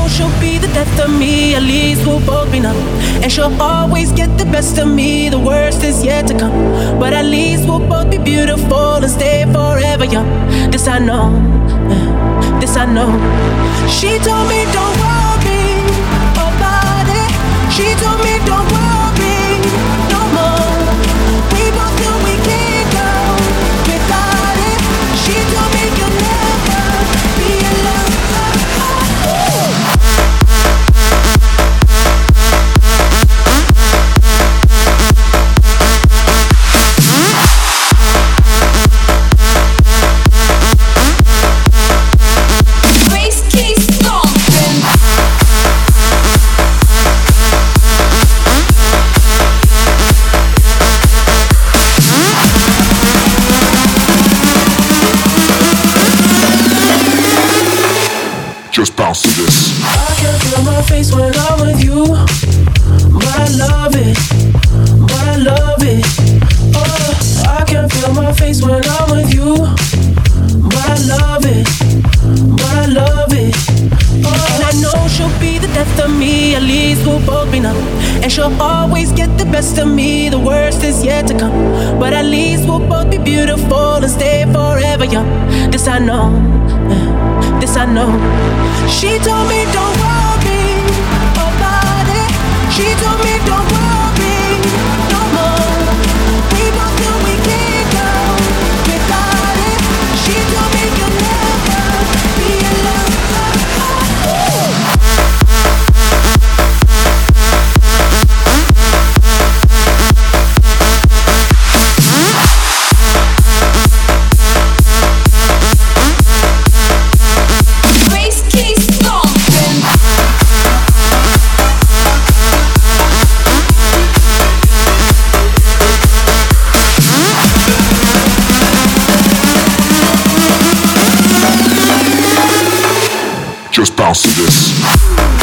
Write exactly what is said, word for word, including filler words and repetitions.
know she'll be the death of me. At least we'll both be numb. And she'll always get the best of me. The worst is yet to come. But at least we'll both be beautiful and stay forever young. This I know, yeah, this I know. She told me don't worry about it. She told me don't worry no more. We both know we can't go without it. She told me you'll never be alone. Just bounce to this. I can feel my face when I'm with you, but I love it, but I love it. Oh, I can feel my face when I'm with you, but I love it, but I love it. Oh, and I know she'll be the death of me. At least we'll both be numb. And she'll always get the best of me. The worst is yet to come. But at least we'll both be beautiful and stay forever young. This I know, yeah, this I know. She told me don't worry about it. She told me don't worry no more. We both know we can't go without it. She told me you'll never be alone. Just bounce to this.